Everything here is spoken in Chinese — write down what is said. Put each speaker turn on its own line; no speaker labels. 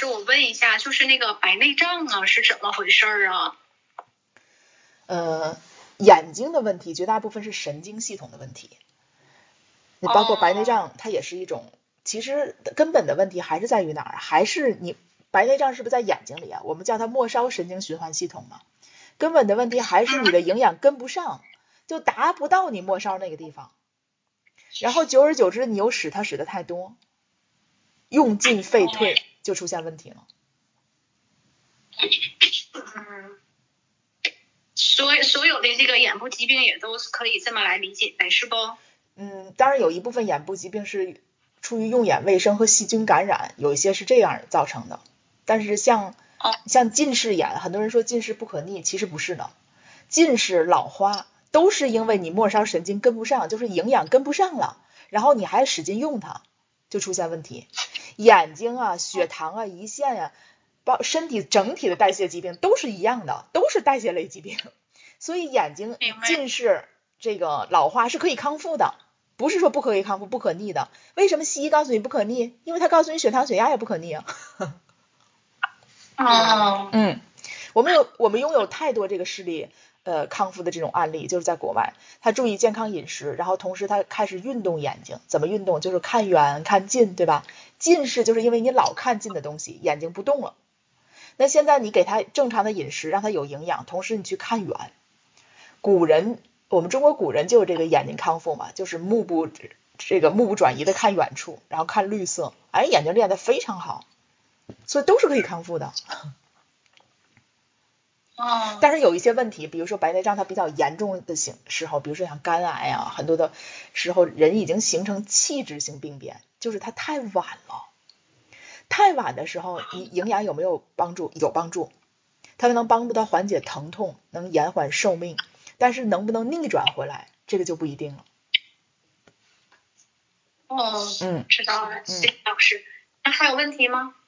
师，我问一下，就是那个白内障啊是怎么回事啊？
眼睛的问题绝大部分是神经系统的问题，包括白内障它也是一种，其实根本的问题还是在于哪儿？还是你白内障是不是在眼睛里啊？我们叫它末梢神经循环系统嘛。根本的问题还是你的营养跟不上，就达不到你末梢那个地方，然后久而久之你又使它使得太多，用进废退，就出现问题了。
所有的这个眼部疾病也都是可以这么来理解的，是不？
当然有一部分眼部疾病是出于用眼卫生和细菌感染，有一些是这样造成的。但是像近视眼，很多人说近视不可逆，其实不是的。近视、老花都是因为你末梢神经跟不上，就是营养跟不上了，然后你还使劲用它，就出现问题。眼睛啊、血糖啊、胰腺啊，身体整体的代谢疾病都是一样的，都是代谢类疾病。所以眼睛近视这个老花是可以康复的，不是说不可以康复、不可逆的。为什么西医告诉你不可逆？因为他告诉你血糖、血压也不可逆啊。我们拥有太多这个视力康复的这种案例，就是在国外，他注意健康饮食，然后同时他开始运动眼睛。怎么运动？就是看远看近，对吧？近视就是因为你老看近的东西，眼睛不动了。那现在你给他正常的饮食，让他有营养，同时你去看远。我们中国古人就有这个眼睛康复嘛，就是目不转移的看远处，然后看绿色，眼睛练得非常好，所以都是可以康复的。但是有一些问题，比如说白内障它比较严重的时候，比如说像肝癌啊，很多的时候人已经形成器质性病变，就是它太晚了。太晚的时候，你营养有没有帮助？有帮助，它能帮助到缓解疼痛，能延缓寿命，但是能不能逆转回来，这个就不一定了。
知道了，谢谢老师。那还有问题吗？